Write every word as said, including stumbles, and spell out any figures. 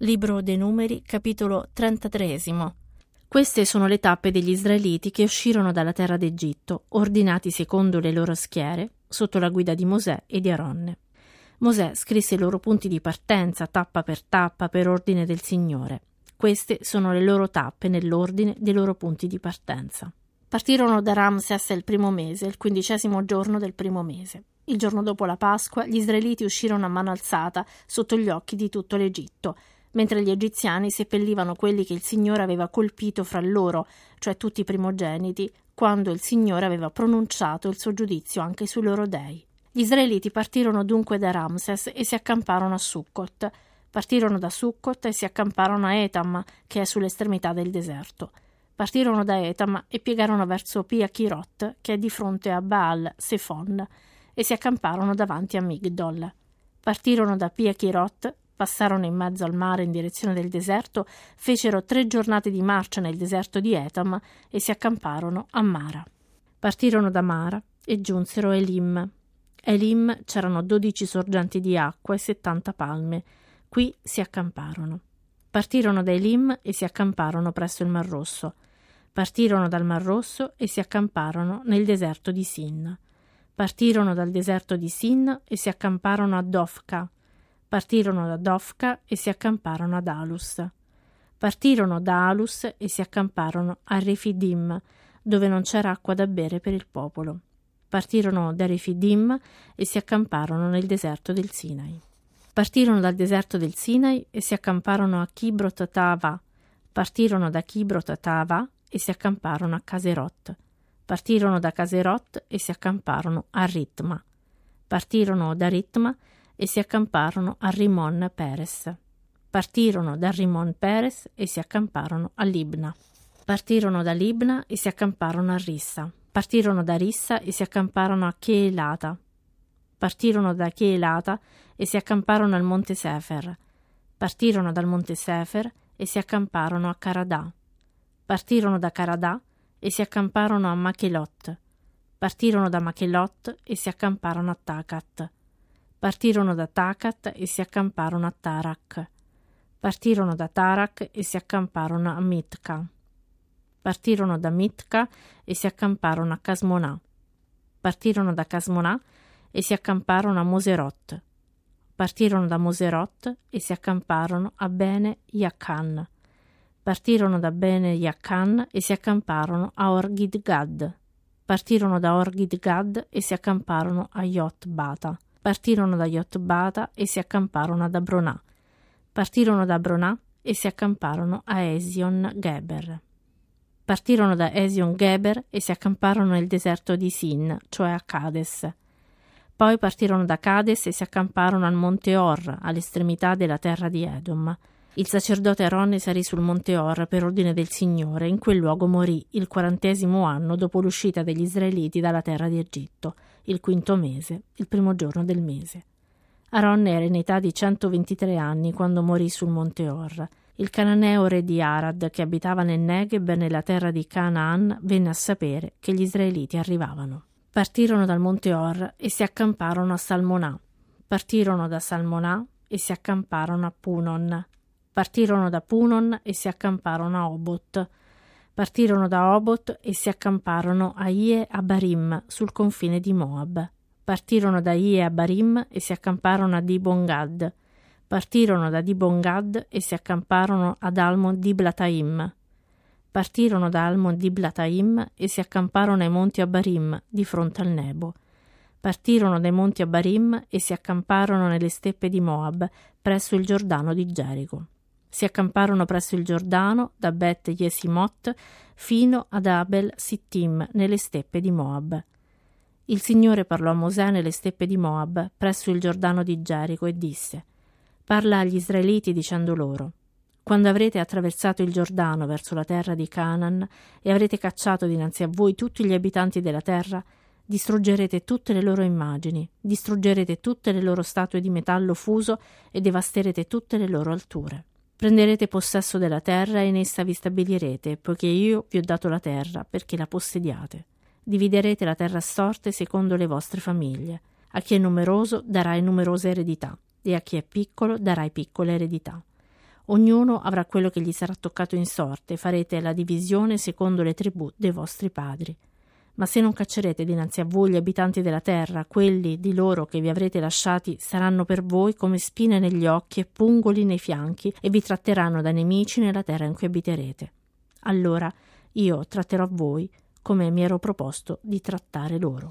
Libro dei Numeri, capitolo trentatreesimo. Queste sono le tappe degli israeliti che uscirono dalla terra d'Egitto, ordinati secondo le loro schiere, sotto la guida di Mosè e di Aronne. Mosè scrisse i loro punti di partenza, tappa per tappa, per ordine del Signore. Queste sono le loro tappe nell'ordine dei loro punti di partenza. Partirono da Ramses il primo mese, il quindicesimo giorno del primo mese. Il giorno dopo la Pasqua, gli israeliti uscirono a mano alzata sotto gli occhi di tutto l'Egitto, mentre gli egiziani seppellivano quelli che il Signore aveva colpito fra loro, cioè tutti i primogeniti, quando il Signore aveva pronunciato il suo giudizio anche sui loro dei. Gli israeliti partirono dunque da Ramses e si accamparono a Succot. Partirono da Succot e si accamparono a Etam, che è sull'estremità del deserto. Partirono da Etam e piegarono verso Pia-Chirot, che è di fronte a Baal Sefon, e si accamparono davanti a Migdol. Partirono da Pia-Chirot, passarono in mezzo al mare in direzione del deserto, fecero tre giornate di marcia nel deserto di Etam e si accamparono a Mara. Partirono da Mara e giunsero a Elim. A Elim c'erano dodici sorgenti di acqua e settanta palme. Qui si accamparono. Partirono da Elim e si accamparono presso il Mar Rosso. Partirono dal Mar Rosso e si accamparono nel deserto di Sin. Partirono dal deserto di Sin e si accamparono a Dofka. Partirono da Dofka e si accamparono ad Alus. Partirono da Alus e si accamparono a Refidim, dove non c'era acqua da bere per il popolo. Partirono da Refidim e si accamparono nel deserto del Sinai. Partirono dal deserto del Sinai e si accamparono a Kibrot Tava. Partirono da Kibrot Tava e si accamparono a Caserot. Partirono da Caserot e si accamparono a Ritma. Partirono da Ritma e si accamparono a Rimon Peres. Partirono da Rimon Peres e si accamparono a Libna. Partirono da Libna e si accamparono a Rissa. Partirono da Rissa e si accamparono a Cheelata. Partirono da Cheelata e si accamparono al monte Sefer. Partirono dal monte Sefer e si accamparono a Caradà. Partirono da Caradà e si accamparono a Machelot. Partirono da Machelot e si accamparono a Tacat. Partirono da Tacat e si accamparono a Tarak. Partirono da Tarak e si accamparono a Mitka. Partirono da Mitka e si accamparono a Casmonà. Partirono da Casmonà e si accamparono a Moserot. Partirono da Moserot e si accamparono a Bene Yaakan. Partirono da Bene Yaakan e si accamparono a Orgidgad. Partirono da Orgidgad e si accamparono a Yotbata. Partirono da Yotbata e si accamparono ad Abronà. Partirono da Abronà e si accamparono a Esion Geber. Partirono da Esion Geber e si accamparono nel deserto di Sin, cioè a Cades. Poi partirono da Cades e si accamparono al monte Or, all'estremità della terra di Edom. Il sacerdote Aronne salì sul monte Or per ordine del Signore, in quel luogo morì il quarantesimo anno dopo l'uscita degli israeliti dalla terra di Egitto, il quinto mese, il primo giorno del mese. Aronne era in età di centoventitré anni quando morì sul monte Or. Il cananeo re di Arad, che abitava nel Negev nella terra di Canaan, venne a sapere che gli israeliti arrivavano. Partirono dal monte Or e si accamparono a Salmonà. Partirono da Salmonà e si accamparono a Punon. Partirono da Punon e si accamparono a Obot. Partirono da Obot e si accamparono a Ie Abarim, sul confine di Moab. Partirono da Ie Abarim e si accamparono a Dibongad. Partirono da Dibongad e si accamparono ad Almon Diblataim. Partirono da Almon Diblataim e si accamparono ai monti Abarim, di fronte al Nebo. Partirono dai monti Abarim e si accamparono nelle steppe di Moab, presso il Giordano di Gerico. Si accamparono presso il Giordano, da Bet Yesimot, fino ad Abel Sittim, nelle steppe di Moab. Il Signore parlò a Mosè nelle steppe di Moab, presso il Giordano di Gerico, e disse: Parla agli israeliti dicendo loro: Quando avrete attraversato il Giordano verso la terra di Canaan e avrete cacciato dinanzi a voi tutti gli abitanti della terra, distruggerete tutte le loro immagini, distruggerete tutte le loro statue di metallo fuso e devasterete tutte le loro alture. Prenderete possesso della terra e in essa vi stabilirete, poiché io vi ho dato la terra perché la possediate. Dividerete la terra a sorte secondo le vostre famiglie. A chi è numeroso darai numerose eredità, e a chi è piccolo darai piccole eredità. Ognuno avrà quello che gli sarà toccato in sorte, farete la divisione secondo le tribù dei vostri padri. Ma se non caccerete dinanzi a voi gli abitanti della terra, quelli di loro che vi avrete lasciati saranno per voi come spine negli occhi e pungoli nei fianchi, e vi tratteranno da nemici nella terra in cui abiterete. Allora io tratterò voi come mi ero proposto di trattare loro.